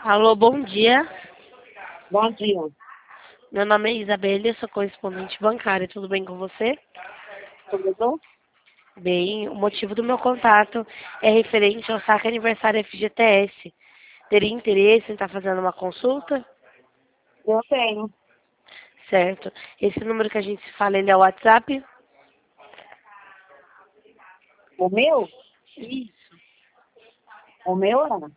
Alô, bom dia. Bom dia. Meu nome é Isabelle, eu sou correspondente bancária. Tudo bem com você? Tudo bom? Bem, o motivo do meu contato é referente ao saque aniversário FGTS. Teria interesse em estar fazendo uma consulta? Eu tenho. Certo. Esse número que a gente se fala, ele é o WhatsApp? O meu? Isso. O meu é?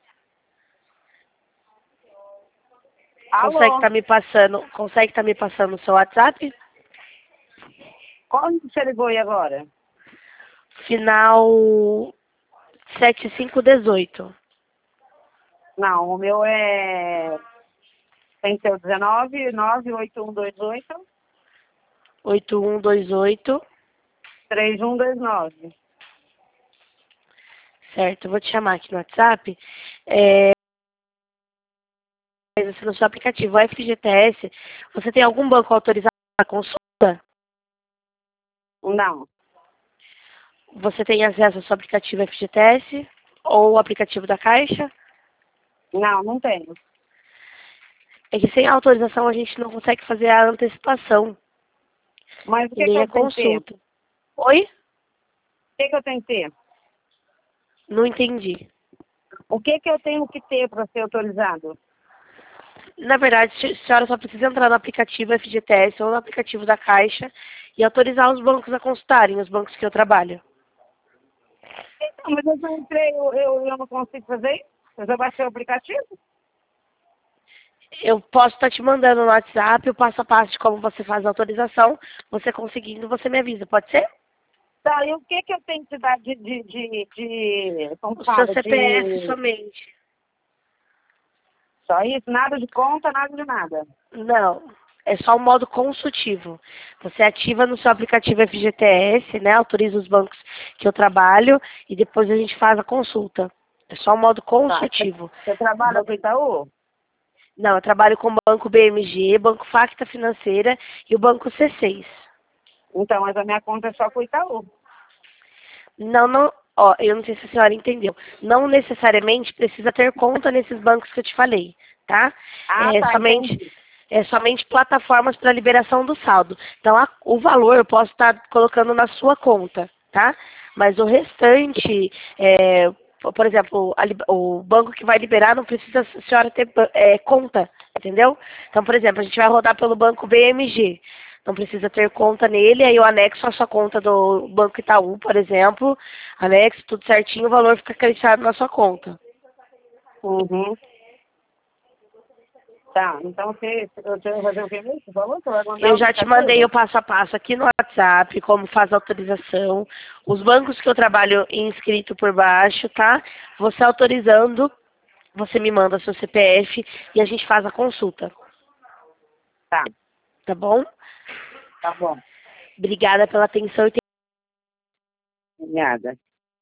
Consegue Alô? estar me passando o seu WhatsApp? Quando você ligou aí agora? Final 7518. Não, o meu é... Tem que ser o 19 98128 8128. 3129. Certo, eu vou te chamar aqui no WhatsApp. É, no seu aplicativo FGTS, você tem algum banco autorizado para consulta? Não, Você tem acesso ao seu aplicativo FGTS ou o aplicativo da Caixa? não tenho. É que sem autorização a gente não consegue fazer a antecipação Mas o e que que nem eu a tenho que ter? O consulta. Oi? que que eu tenho que ter? Não entendi. O que que eu tenho que ter para ser autorizado? Na verdade, a senhora só precisa entrar no aplicativo FGTS ou no aplicativo da Caixa e autorizar os bancos a consultarem, os bancos que eu trabalho. Não, mas eu já entrei, eu não consigo fazer isso. Eu já baixei o aplicativo. Eu posso estar te mandando no WhatsApp o passo a passo de como você faz a autorização. Você conseguindo, você me avisa, pode ser? Tá, e o que que eu tenho que dar como O seu fala, CPF somente. só isso? Nada de conta, nada de nada. Não, é só o modo consultivo. Você ativa no seu aplicativo FGTS, né? Autoriza os bancos que eu trabalho e depois a gente faz a consulta. É só o modo Tá. consultivo. Você O trabalha com banco- o Itaú? Não, eu trabalho com o Banco BMG, Banco Facta Financeira e o Banco C6. Então, mas a minha conta é só com o Itaú. Não, ó, eu não sei se a senhora entendeu. Não necessariamente precisa ter conta nesses bancos que eu te falei, tá? Ah, É tá, somente, entendi. é somente plataformas para liberação do saldo. Então, o valor eu posso estar colocando na sua conta, tá? Mas o restante, por exemplo, o banco que vai liberar não precisa a senhora ter conta, entendeu? Então, por exemplo, a gente vai rodar pelo banco BMG. Não precisa ter conta nele, aí eu anexo a sua conta do Banco Itaú, por exemplo, anexo tudo certinho, o valor fica acreditado na sua conta. Uhum. Tá, então eu tenho que fazer o que mesmo? Você falou que eu vou mandar o Eu já te mandei aplicativo? o passo a passo aqui no WhatsApp, como faz a autorização, os bancos que eu trabalho inscrito por baixo, tá? Você autorizando, você me manda seu CPF e a gente faz a consulta, Tá, tá bom? tá bom. Obrigada pela atenção e Obrigada.